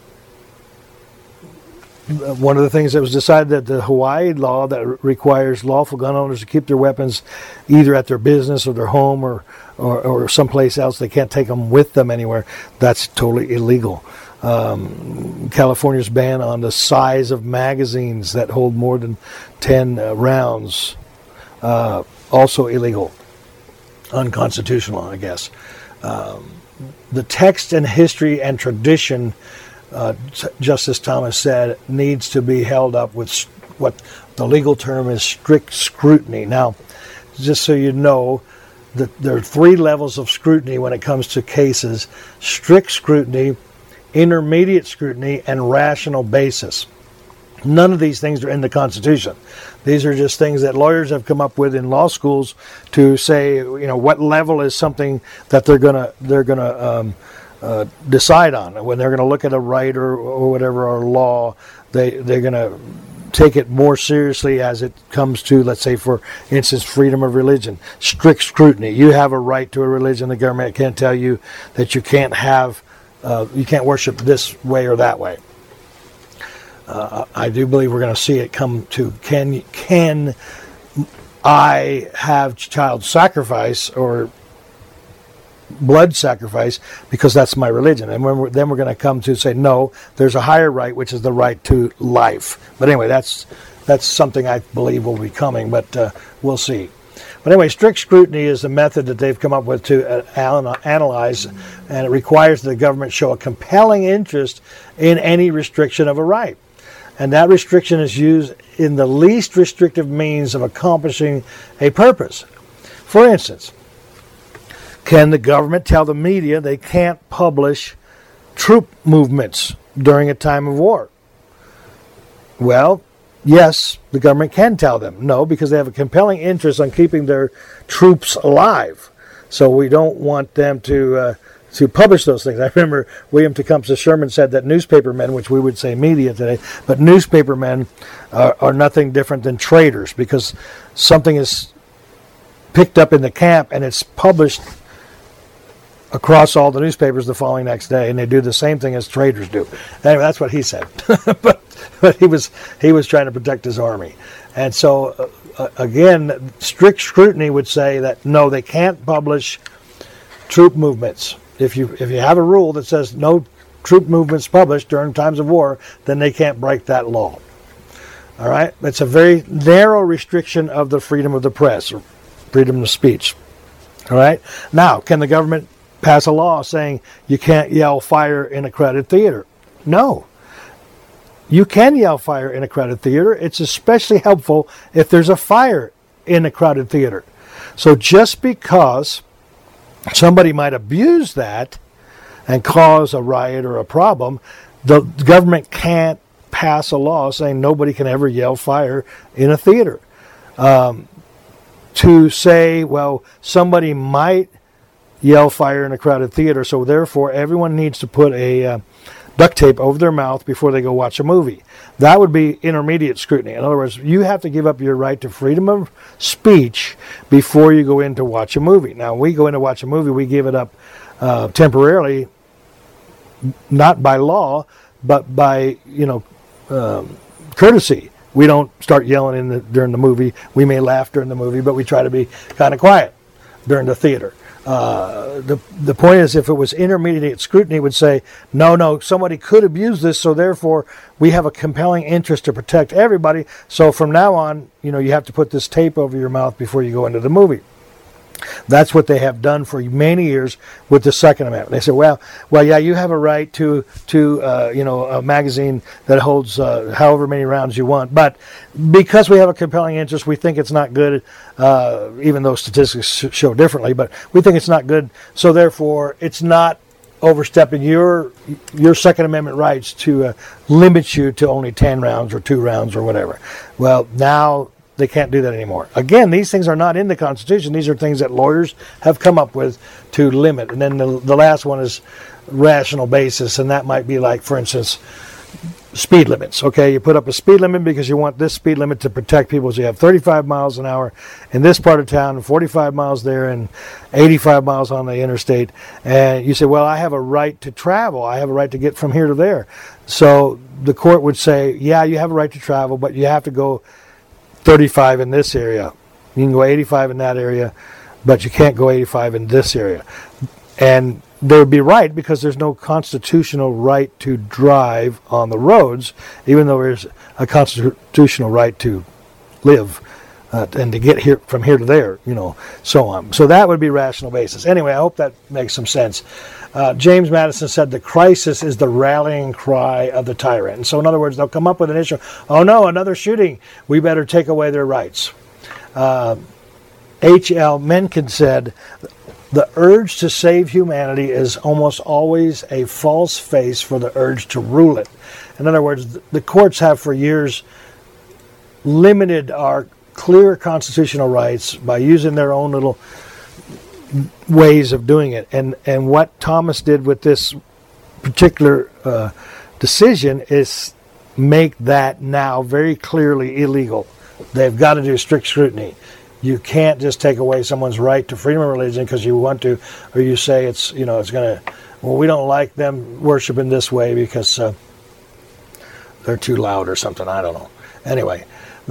one of the things that was decided, that the Hawaii law that requires lawful gun owners to keep their weapons either at their business or their home or someplace else, they can't take them with them anywhere, that's totally illegal. California's ban on the size of magazines that hold more than 10 rounds, also illegal, unconstitutional, I guess. The text and history and tradition, Justice Thomas said, needs to be held up with what the legal term is strict scrutiny. Now, just so you know, there are 3 levels of scrutiny when it comes to cases: strict scrutiny, intermediate scrutiny, and rational basis. None of these things are in the Constitution. These are just things that lawyers have come up with in law schools to say, what level is something that they're gonna decide on when they're going to look at a right or whatever, or law. They're going to take it more seriously as it comes to, let's say, for instance, freedom of religion. Strict scrutiny. You have a right to a religion. The government can't tell you that you can't worship this way or that way. I do believe we're going to see it come to, can I have child sacrifice or blood sacrifice because that's my religion? And then we're going to come to say, no, there's a higher right, which is the right to life. But anyway, that's something I believe will be coming, but we'll see. But anyway, strict scrutiny is the method that they've come up with to analyze, and it requires that the government show a compelling interest in any restriction of a right. And that restriction is used in the least restrictive means of accomplishing a purpose. For instance, Can the government tell the media they can't publish troop movements during a time of war? Well, yes, the government can tell them. No, because they have a compelling interest on keeping their troops alive. So we don't want them to publish those things. I remember William Tecumseh Sherman said that newspapermen, which we would say media today, but newspapermen are nothing different than traitors, because something is picked up in the camp and it's published across all the newspapers the following next day, and they do the same thing as traitors do. Anyway, that's what he said. but he was trying to protect his army. And so, again, strict scrutiny would say that, no, they can't publish troop movements. If you have a rule that says no troop movements published during times of war, then they can't break that law. All right? It's a very narrow restriction of the freedom of the press, or freedom of speech. All right? Now, can the government pass a law saying you can't yell fire in a crowded theater? No. You can yell fire in a crowded theater. It's especially helpful if there's a fire in a crowded theater. So just because somebody might abuse that and cause a riot or a problem, the government can't pass a law saying nobody can ever yell fire in a theater. To say, well, somebody might yell fire in a crowded theater, so therefore everyone needs to put a duct tape over their mouth before they go watch a movie. That would be intermediate scrutiny. In other words, you have to give up your right to freedom of speech before you go in to watch a movie. Now, we go in to watch a movie, we give it up temporarily, not by law, but by, courtesy. We don't start yelling during the movie. We may laugh during the movie, but we try to be kind of quiet during the theater. The point is, if it was intermediate scrutiny, it would say, no, somebody could abuse this, so therefore we have a compelling interest to protect everybody. So from now on, you have to put this tape over your mouth before you go into the movie. That's what they have done for many years with the Second Amendment. They say, well, yeah, you have a right to a magazine that holds however many rounds you want, but because we have a compelling interest, we think it's not good, even though statistics show differently, but we think it's not good, so therefore it's not overstepping your Second Amendment rights to limit you to only 10 rounds or 2 rounds or whatever. Well, now they can't do that anymore. Again, these things are not in the Constitution. These are things that lawyers have come up with to limit. And then the last one is rational basis, and that might be like, for instance, speed limits. Okay, you put up a speed limit because you want this speed limit to protect people. So you have 35 miles an hour in this part of town, 45 miles there, and 85 miles on the interstate. And you say, well, I have a right to travel. I have a right to get from here to there. So the court would say, yeah, you have a right to travel, but you have to go 35 in this area. You can go 85 in that area, but you can't go 85 in this area. And they would be right, because there's no constitutional right to drive on the roads, even though there's a constitutional right to live and to get here from here to there, so on. So that would be rational basis. Anyway, I hope that makes some sense. James Madison said the crisis is the rallying cry of the tyrant. And so in other words, they'll come up with an issue. Oh no, another shooting. We better take away their rights. H.L. Mencken said, the urge to save humanity is almost always a false face for the urge to rule it. In other words, the courts have for years limited our clear constitutional rights by using their own little ways of doing it. And what Thomas did with this particular decision is make that now very clearly illegal. They've got to do strict scrutiny. You can't just take away someone's right to freedom of religion because you want to, or you say it's going to, well, we don't like them worshiping this way because they're too loud or something. I don't know. Anyway,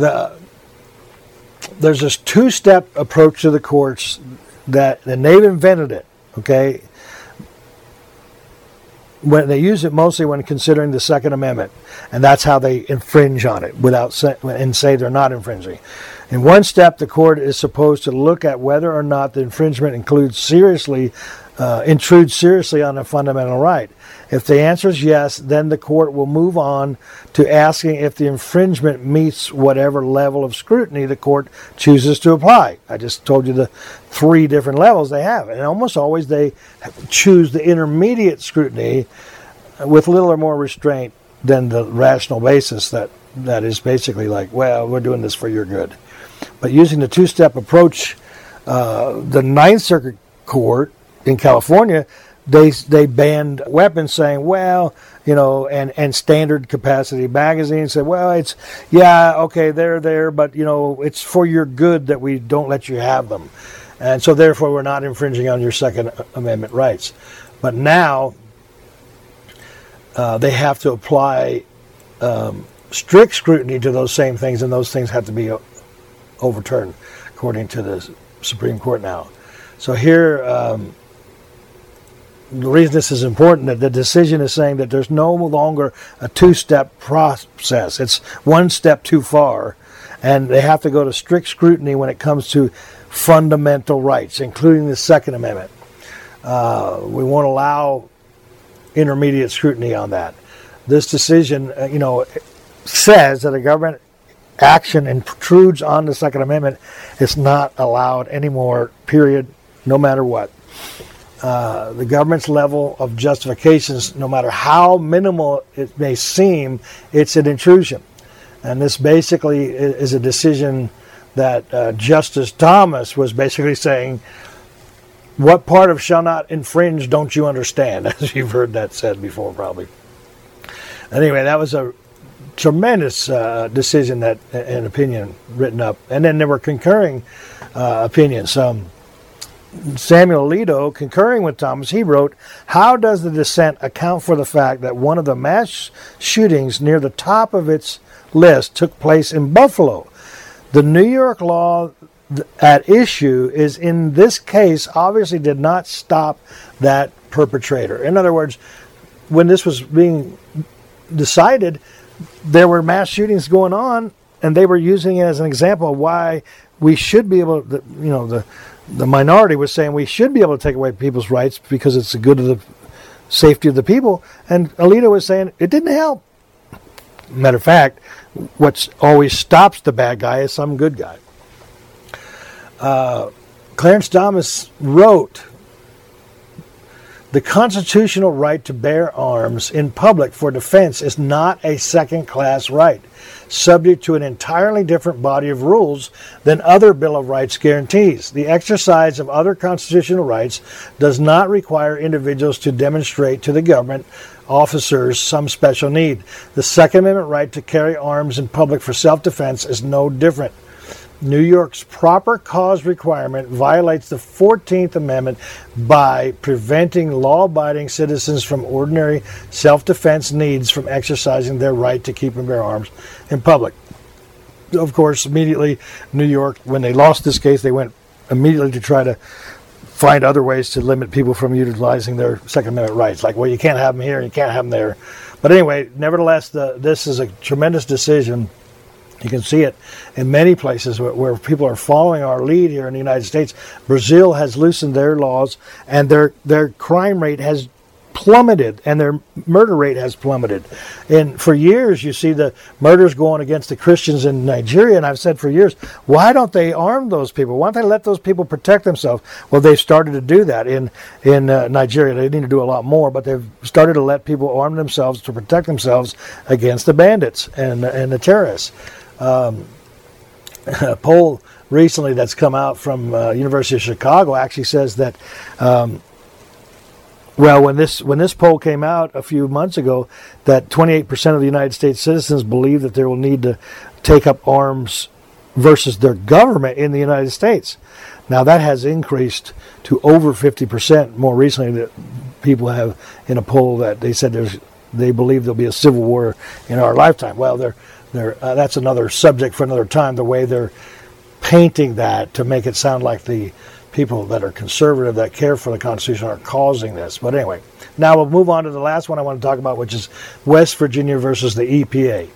there's this two-step approach to the courts and they've invented it, okay? When they use it mostly when considering the Second Amendment, and that's how they infringe on it and say they're not infringing. In one step, the court is supposed to look at whether or not the infringement includes seriously intrude seriously on a fundamental right. If the answer is yes, then the court will move on to asking if the infringement meets whatever level of scrutiny the court chooses to apply. I just told you the 3 different levels they have, and almost always they choose the intermediate scrutiny with little or more restraint than the rational basis that is basically like, well, we're doing this for your good. But using the 2-step approach, the Ninth Circuit Court in California, they banned weapons, saying, well, and standard capacity magazines said, well, it's, yeah, okay, they're there, but, it's for your good that we don't let you have them. And so therefore we're not infringing on your Second Amendment rights. But now they have to apply strict scrutiny to those same things, and those things have to be overturned, according to the Supreme Court now. So here, the reason this is important, that the decision is saying that there's no longer a 2-step process. It's 1 step too far, and they have to go to strict scrutiny when it comes to fundamental rights, including the Second Amendment. We won't allow intermediate scrutiny on that. This decision, says that a government action intrudes on the Second Amendment. It's not allowed anymore, period, no matter what. The government's level of justifications, no matter how minimal it may seem, it's an intrusion. And this basically is a decision that Justice Thomas was basically saying, what part of shall not infringe don't you understand? As you've heard that said before, probably. Anyway, that was a tremendous decision, that an opinion written up. And then there were concurring opinions. Samuel Alito, concurring with Thomas, he wrote, how does the dissent account for the fact that one of the mass shootings near the top of its list took place in Buffalo? The New York law at issue is, in this case, obviously did not stop that perpetrator. In other words, when this was being decided, there were mass shootings going on, and they were using it as an example of why we should be able to, the minority was saying we should be able to take away people's rights because it's the good of the safety of the people. And Alito was saying it didn't help. Matter of fact, what always stops the bad guy is some good guy. Clarence Thomas wrote, the constitutional right to bear arms in public for defense is not a second-class right, subject to an entirely different body of rules than other Bill of Rights guarantees. The exercise of other constitutional rights does not require individuals to demonstrate to the government officers some special need. The Second Amendment right to carry arms in public for self-defense is no different. New York's proper cause requirement violates the 14th Amendment by preventing law-abiding citizens from ordinary self-defense needs from exercising their right to keep and bear arms in public. Of course, immediately, New York, when they lost this case, they went immediately to try to find other ways to limit people from utilizing their Second Amendment rights. Like, well, you can't have them here, you can't have them there. But anyway, nevertheless, this is a tremendous decision. You can see it in many places where people are following our lead here in the United States. Brazil has loosened their laws, and their crime rate has plummeted, and their murder rate has plummeted. And for years, you see the murders going against the Christians in Nigeria, and I've said for years, why don't they arm those people? Why don't they let those people protect themselves? Well, they've started to do that in Nigeria. They need to do a lot more, but they've started to let people arm themselves to protect themselves against the bandits and the terrorists. A poll recently that's come out from University of Chicago actually says that, when this poll came out a few months ago, that 28% of the United States citizens believe that they will need to take up arms versus their government in the United States. Now that has increased to over 50% more recently. That people have in a poll that they said they believe there'll be a civil war in our lifetime. Well, that's another subject for another time, the way they're painting that to make it sound like the people that are conservative, that care for the Constitution, are causing this. But anyway, now we'll move on to the last one I want to talk about, which is West Virginia versus the EPA.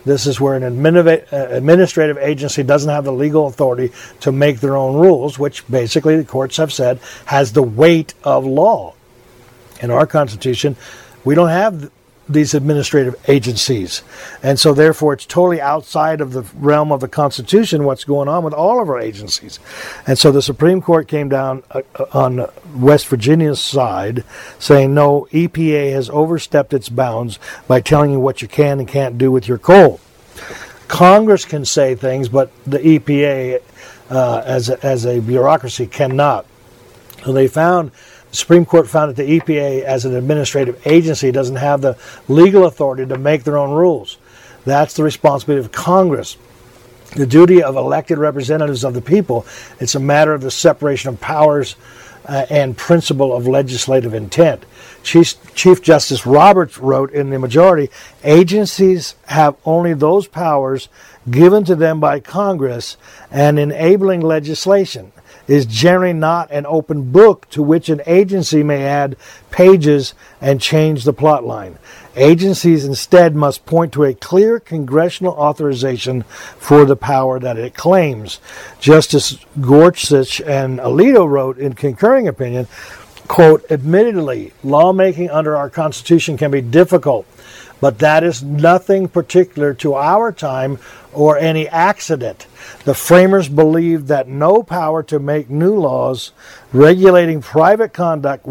This is where an administrative agency doesn't have the legal authority to make their own rules, which basically the courts have said has the weight of law. In our Constitution, we don't have these administrative agencies. And so therefore it's totally outside of the realm of the Constitution what's going on with all of our agencies. And so the Supreme Court came down on West Virginia's side saying, no, EPA has overstepped its bounds by telling you what you can and can't do with your coal. Congress can say things, but the EPA as a bureaucracy cannot. So the Supreme Court found that the EPA as an administrative agency doesn't have the legal authority to make their own rules. That's the responsibility of Congress. The duty of elected representatives of the people, it's a matter of the separation of powers and principle of legislative intent. Chief Justice Roberts wrote in the majority, agencies have only those powers given to them by Congress, and enabling legislation is generally not an open book to which an agency may add pages and change the plot line. Agencies instead must point to a clear congressional authorization for the power that it claims. Justice Gorsuch and Alito wrote in concurring opinion, quote, admittedly, lawmaking under our Constitution can be difficult, but that is nothing particular to our time or any accident. The framers believed that no power to make new laws regulating private conduct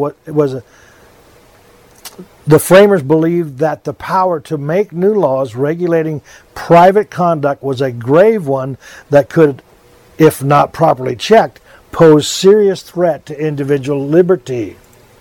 The framers believed that the power to make new laws regulating private conduct was a grave one that could, if not properly checked, pose serious threat to individual liberty.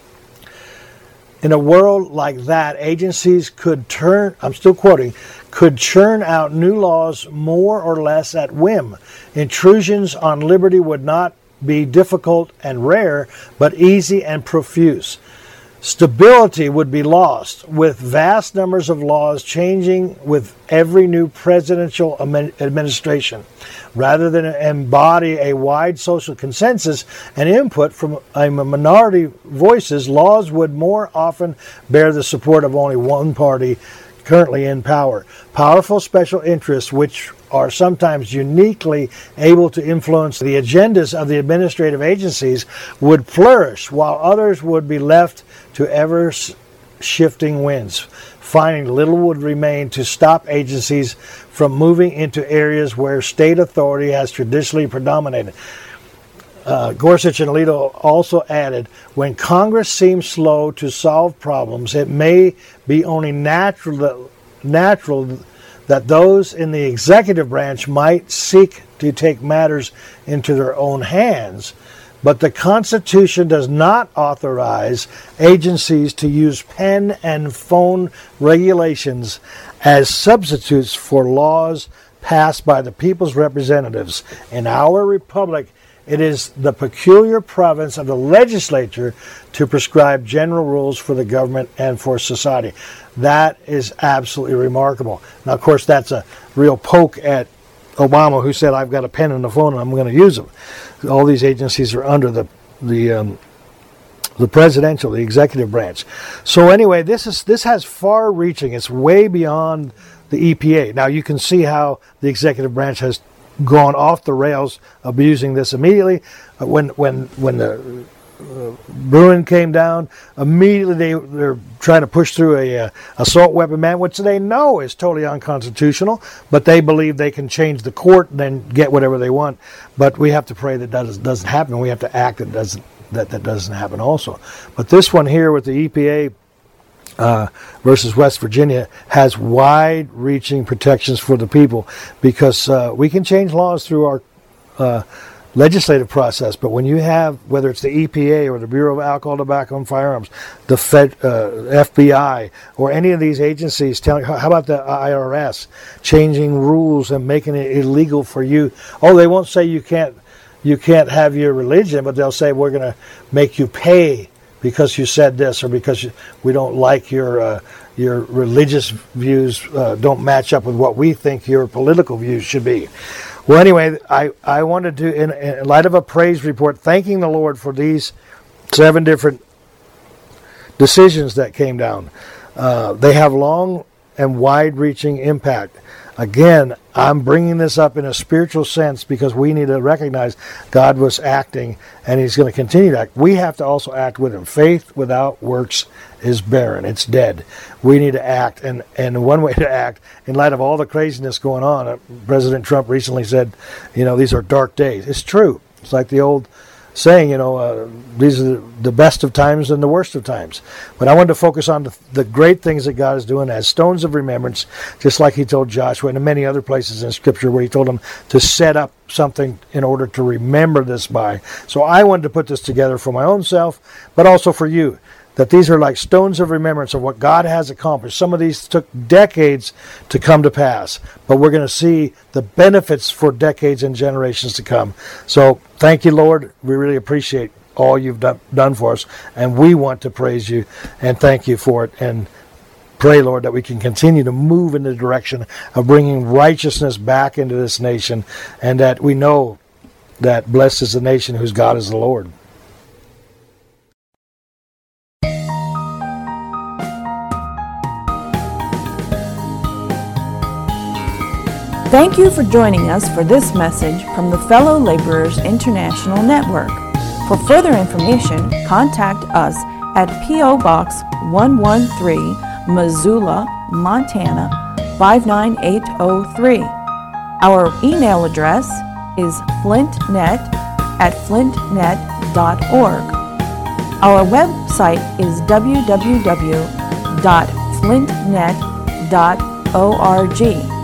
In a world like that, agencies could I'm still quoting, could churn out new laws more or less at whim. Intrusions on liberty would not be difficult and rare, but easy and profuse. Stability would be lost, with vast numbers of laws changing with every new presidential administration. Rather than embody a wide social consensus and input from a minority voices, laws would more often bear the support of only one party currently in power. Powerful special interests, which are sometimes uniquely able to influence the agendas of the administrative agencies, would flourish, while others would be left to ever-shifting winds. Finding little would remain to stop agencies from moving into areas where state authority has traditionally predominated. Gorsuch and Alito also added, when Congress seems slow to solve problems, it may be only natural that those in the executive branch might seek to take matters into their own hands. But the Constitution does not authorize agencies to use pen and phone regulations as substitutes for laws passed by the people's representatives. In our republic, it is the peculiar province of the legislature to prescribe general rules for the government and for society. That is absolutely remarkable. Now, of course, that's a real poke at Obama, who said, I've got a pen and a phone and I'm going to use them. All these agencies are under the presidential, the executive branch. So anyway, this has far-reaching. It's way beyond the EPA. Now, you can see how the executive branch has gone off the rails, abusing this immediately. When the Bruin came down, immediately they're trying to push through a assault weapon ban, which they know is totally unconstitutional, but they believe they can change the court and then get whatever they want. But we have to pray that doesn't happen. We have to act that doesn't happen also. But this one here with the EPA versus West Virginia has wide-reaching protections for the people, because we can change laws through our legislative process, but when you have, whether it's the EPA or the Bureau of Alcohol, Tobacco, and Firearms, the FBI, or any of these agencies how about the IRS, changing rules and making it illegal for you. Oh, they won't say you can't have your religion, but they'll say we're going to make you pay because you said this, or because we don't like your religious views don't match up with what we think your political views should be. Well, anyway, I wanted to, in light of a praise report, thanking the Lord for these 7 different decisions that came down. They have long and wide-reaching impact. Again, I'm bringing this up in a spiritual sense because we need to recognize God was acting and he's going to continue to act. We have to also act with him. Faith without works is barren. It's dead. We need to act. And one way to act, in light of all the craziness going on, President Trump recently said, these are dark days. It's true. It's like the old saying, these are the best of times and the worst of times. But I wanted to focus on the great things that God is doing as stones of remembrance, just like he told Joshua and many other places in Scripture where he told them to set up something in order to remember this by. So I wanted to put this together for my own self, but also for you, that these are like stones of remembrance of what God has accomplished. Some of these took decades to come to pass, but we're going to see the benefits for decades and generations to come. So thank you, Lord. We really appreciate all you've done for us, and we want to praise you and thank you for it, and pray, Lord, that we can continue to move in the direction of bringing righteousness back into this nation, and that we know that blessed is the nation whose God is the Lord. Thank you for joining us for this message from the Fellow Laborers International Network. For further information, contact us at P.O. Box 113, Missoula, Montana 59803. Our email address is flintnet@flintnet.org. Our website is www.flintnet.org.